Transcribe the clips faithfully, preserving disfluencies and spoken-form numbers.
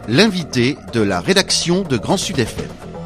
l'invité de la rédaction de Grand Sud F M.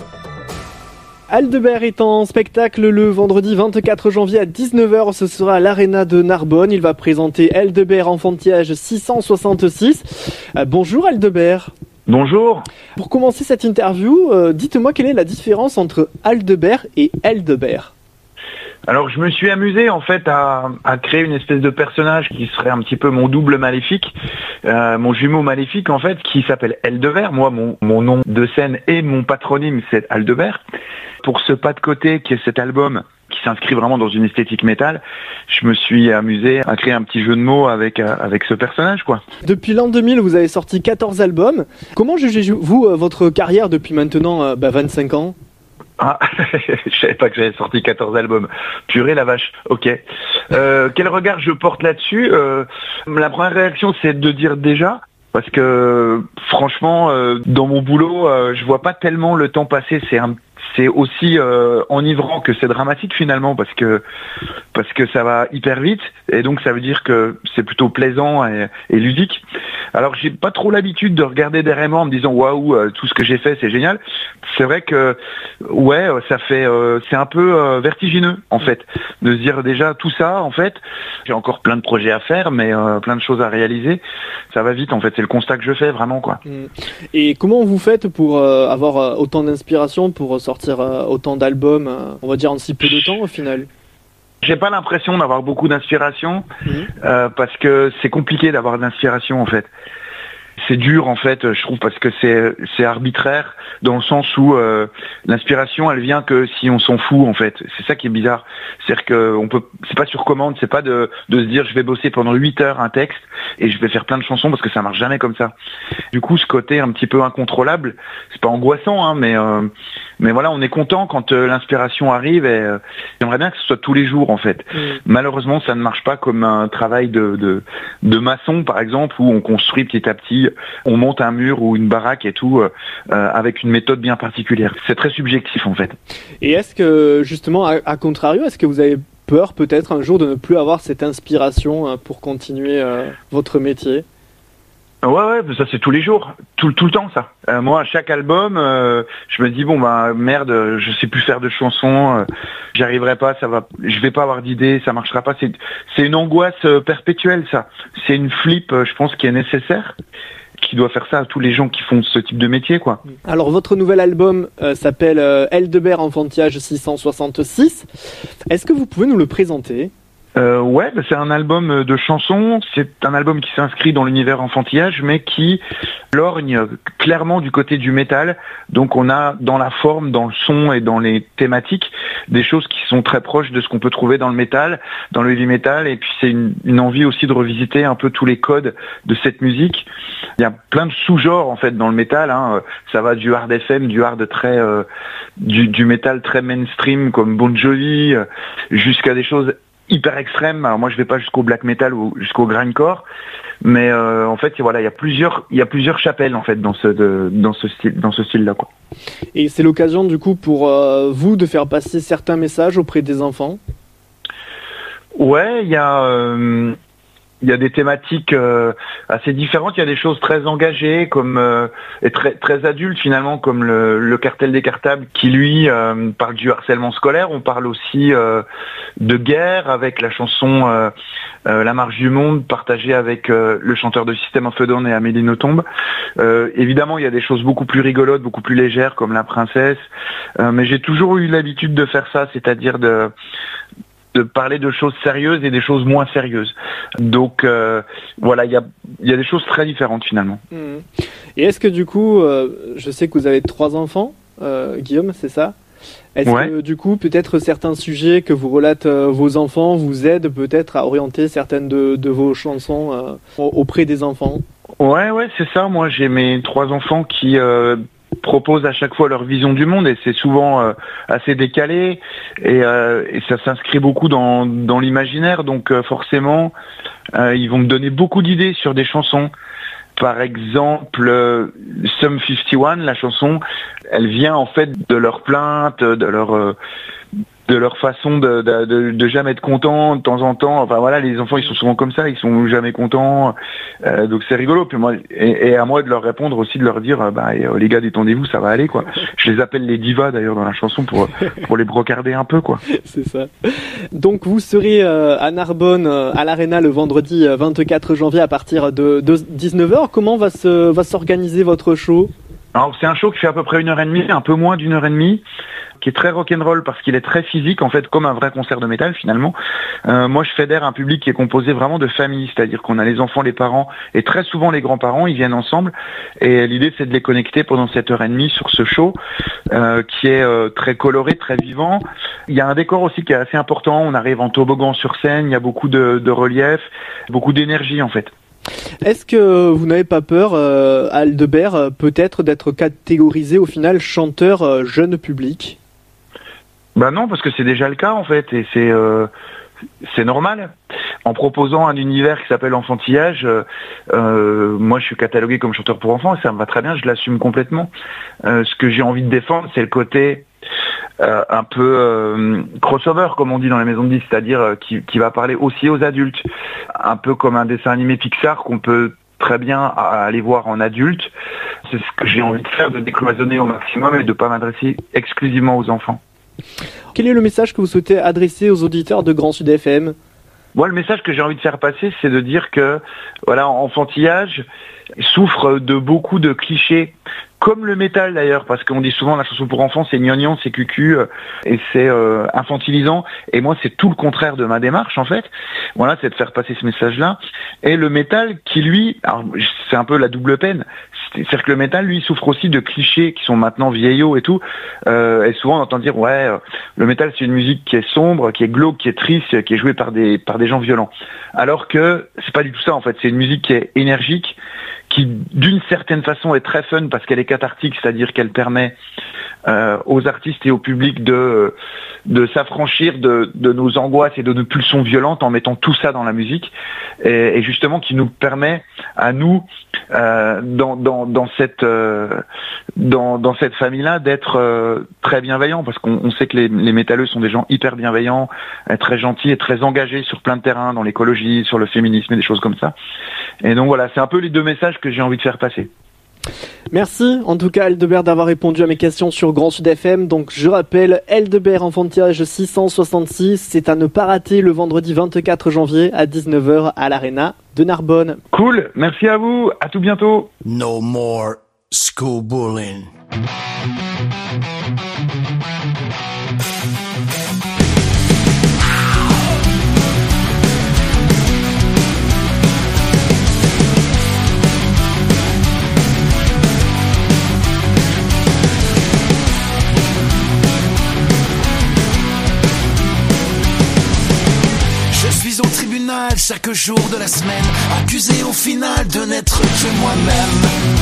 Aldebert est en spectacle le vendredi vingt-quatre janvier à dix-neuf heures. Ce sera à l'Arena de Narbonne. Il va présenter Aldebert Enfantillage six cent soixante-six. Euh, bonjour Aldebert. Bonjour. Pour commencer cette interview, euh, dites-moi quelle est la différence entre Aldebert et Eldebert. Alors je me suis amusé en fait à, à créer une espèce de personnage qui serait un petit peu mon double maléfique, euh, mon jumeau maléfique en fait, qui s'appelle Eldebert. Moi mon, mon nom de scène et mon patronyme c'est Aldebert. Pour ce pas de côté qui est cet album qui s'inscrit vraiment dans une esthétique métal, je me suis amusé à créer un petit jeu de mots avec, euh, avec ce personnage quoi. Depuis l'an deux mille, vous avez sorti quatorze albums. Comment jugez-vous euh, votre carrière depuis maintenant euh, bah, vingt-cinq ans ? Ah, je savais pas que j'avais sorti quatorze albums. Purée la vache, ok. Euh, quel regard je porte là-dessus euh, La première réaction c'est de dire déjà, parce que franchement, euh, dans mon boulot, euh, je vois pas tellement le temps passer, c'est un c'est aussi euh, enivrant que c'est dramatique finalement parce que parce que ça va hyper vite et donc ça veut dire que c'est plutôt plaisant et, et ludique. Alors j'ai pas trop l'habitude de regarder derrière moi en me disant waouh euh, tout ce que j'ai fait c'est génial. C'est vrai que ouais ça fait euh, c'est un peu euh, vertigineux en fait de se dire déjà tout ça en fait j'ai encore plein de projets à faire mais euh, plein de choses à réaliser. Ça va vite en fait c'est le constat que je fais vraiment quoi. Et comment vous faites pour euh, avoir euh, autant d'inspiration pour sortir autant d'albums, on va dire en si peu de temps au final? J'ai pas l'impression d'avoir beaucoup d'inspiration, mmh. euh, parce que c'est compliqué d'avoir de l'inspiration en fait. C'est dur en fait, je trouve, parce que c'est c'est arbitraire dans le sens où euh, l'inspiration elle vient que si on s'en fout en fait. C'est ça qui est bizarre. C'est-à-dire que on peut, c'est pas sur commande, c'est pas de de se dire je vais bosser pendant huit heures un texte et je vais faire plein de chansons parce que ça marche jamais comme ça. Du coup, ce côté un petit peu incontrôlable, c'est pas angoissant, hein, mais euh, mais voilà, on est content quand euh, l'inspiration arrive et euh, j'aimerais bien que ce soit tous les jours en fait. Mmh. Malheureusement, ça ne marche pas comme un travail de de de maçon par exemple où on construit petit à petit. On monte un mur ou une baraque et tout euh, avec une méthode bien particulière. C'est très subjectif en fait. Et est-ce que justement, à, à contrario, est-ce que vous avez peur peut-être un jour de ne plus avoir cette inspiration pour continuer euh, votre métier ? Ouais, ouais, ça c'est tous les jours, tout, tout le temps ça. Euh, moi, à chaque album, euh, je me dis bon bah merde, je sais plus faire de chansons, euh, j'y arriverai pas, ça va, je vais pas avoir d'idées, ça marchera pas. C'est, c'est une angoisse euh, perpétuelle ça. C'est une flip, euh, je pense, qui est nécessaire, qui doit faire ça à tous les gens qui font ce type de métier quoi. Alors votre nouvel album euh, s'appelle euh, Aldebert Enfantillage six cent soixante-six. Est-ce que vous pouvez nous le présenter ? Euh, ouais, bah c'est un album de chansons, c'est un album qui s'inscrit dans l'univers enfantillage, mais qui lorgne clairement du côté du métal. Donc on a dans la forme, dans le son et dans les thématiques, des choses qui sont très proches de ce qu'on peut trouver dans le métal, dans le heavy metal, et puis c'est une, une envie aussi de revisiter un peu tous les codes de cette musique. Il y a plein de sous-genres en fait dans le métal, hein. Ça va du hard F M, du hard très, euh, du, du métal très mainstream comme Bon Jovi, euh, jusqu'à des choses hyper extrême. Alors moi je vais pas jusqu'au black metal ou jusqu'au grindcore, mais euh, en fait voilà il y a plusieurs il y a plusieurs chapelles en fait dans ce de, dans ce style dans ce style là quoi. Et c'est l'occasion du coup pour euh, vous de faire passer certains messages auprès des enfants. Ouais, il y a euh, il y a des thématiques euh, assez différentes. Il y a des choses très engagées, comme euh, et très très adultes finalement, comme le, le cartel des cartables, qui lui euh, parle du harcèlement scolaire. On parle aussi euh, de guerre avec la chanson euh, euh, La Marche du Monde, partagée avec euh, le chanteur de System of a Down et Amélie Nothomb. Euh, évidemment, il y a des choses beaucoup plus rigolotes, beaucoup plus légères, comme La Princesse. Euh, mais j'ai toujours eu l'habitude de faire ça, c'est-à-dire de de parler de choses sérieuses et des choses moins sérieuses. Donc euh, voilà, il y a, y a des choses très différentes finalement. Mmh. Et est-ce que du coup, euh, je sais que vous avez trois enfants, euh, Guillaume, c'est ça ? Est-ce ouais. que du coup, peut-être certains sujets que vous relatent euh, vos enfants vous aident peut-être à orienter certaines de, de vos chansons euh, auprès des enfants ? Ouais, ouais, c'est ça. Moi, j'ai mes trois enfants qui euh, proposent à chaque fois leur vision du monde et c'est souvent euh, assez décalé et, euh, et ça s'inscrit beaucoup dans, dans l'imaginaire. Donc euh, forcément, euh, ils vont me donner beaucoup d'idées sur des chansons. Par exemple, euh, Sum cinquante et un, la chanson, elle vient en fait de leurs plaintes, de leur, euh, de leur façon de, de, de, de jamais être contents de temps en temps. Enfin voilà, les enfants ils sont souvent comme ça, ils sont jamais contents. Euh, donc c'est rigolo. Puis moi, et, et à moi de leur répondre aussi, de leur dire, bah et, euh, les gars détendez-vous, ça va aller quoi. Je les appelle les divas d'ailleurs dans la chanson pour pour les brocarder un peu quoi. C'est ça. Donc vous serez euh, à Narbonne euh, à l'Arena le vendredi euh, vingt-quatre janvier à partir de, de dix-neuf heures. Comment va se va s'organiser votre show? Alors c'est un show qui fait à peu près une heure et demie, un peu moins d'une heure et demie, qui est très rock'n'roll parce qu'il est très physique, en fait, comme un vrai concert de métal finalement. Euh, moi, je fédère un public qui est composé vraiment de familles, c'est-à-dire qu'on a les enfants, les parents et très souvent les grands-parents, ils viennent ensemble. Et l'idée, c'est de les connecter pendant cette heure et demie sur ce show euh, qui est euh, très coloré, très vivant. Il y a un décor aussi qui est assez important. On arrive en toboggan sur scène, il y a beaucoup de, de relief, beaucoup d'énergie en fait. Est-ce que vous n'avez pas peur, euh, Aldebert, euh, peut-être d'être catégorisé au final chanteur euh, jeune public? Bah non, parce que c'est déjà le cas en fait, et c'est euh, c'est normal. En proposant un univers qui s'appelle enfantillage, euh, euh, moi je suis catalogué comme chanteur pour enfants et ça me va très bien, je l'assume complètement. Euh, ce que j'ai envie de défendre, c'est le côté euh, un peu euh, crossover, comme on dit dans les maisons de disques, c'est-à-dire euh, qui, qui va parler aussi aux adultes, un peu comme un dessin animé Pixar qu'on peut très bien aller voir en adulte. C'est ce que j'ai envie de faire, de décloisonner au maximum et de pas m'adresser exclusivement aux enfants. Quel est le message que vous souhaitez adresser aux auditeurs de Grand Sud F M? Moi, le message que j'ai envie de faire passer, c'est de dire que, voilà, enfantillage souffre de beaucoup de clichés, comme le métal d'ailleurs, parce qu'on dit souvent la chanson pour enfants, c'est gnangnan, c'est cucu, euh, et c'est euh, infantilisant. Et moi, c'est tout le contraire de ma démarche, en fait. Voilà, c'est de faire passer ce message-là. Et le métal, qui lui, alors, c'est un peu la double peine. C'est-à-dire que le métal, lui, souffre aussi de clichés qui sont maintenant vieillots et tout. Euh, et souvent, on entend dire, ouais, euh, le métal, c'est une musique qui est sombre, qui est glauque, qui est triste, qui est jouée par des par des gens violents. Alors que c'est pas du tout ça, en fait. C'est une musique qui est énergique, qui, d'une certaine façon, est très fun parce qu'elle est cathartique, c'est-à-dire qu'elle permet euh, aux artistes et au public de de s'affranchir de, de nos angoisses et de nos pulsions violentes en mettant tout ça dans la musique, et, et justement qui nous permet à nous euh, dans dans dans cette euh, dans dans cette famille-là d'être euh, très bienveillants, parce qu'on on sait que les, les métalleux sont des gens hyper bienveillants, très gentils et très engagés sur plein de terrains, dans l'écologie, sur le féminisme et des choses comme ça. Et donc voilà, c'est un peu les deux messages que j'ai envie de faire passer. Merci en tout cas Aldebert d'avoir répondu à mes questions sur Grand Sud F M. Donc je rappelle, Aldebert enfantillage six cent soixante-six, c'est à ne pas rater le vendredi vingt-quatre janvier à dix-neuf heures à l'Arena de Narbonne. Cool, merci à vous, à tout bientôt. No more school bullying. Chaque jour de la semaine, accusé au final de n'être que moi-même.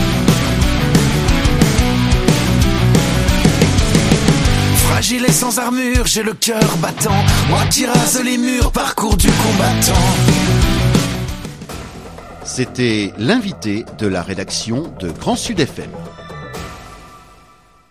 Fragile et sans armure, j'ai le cœur battant. Moi qui rase les murs, parcours du combattant. C'était l'invité de la rédaction de Grand Sud F M.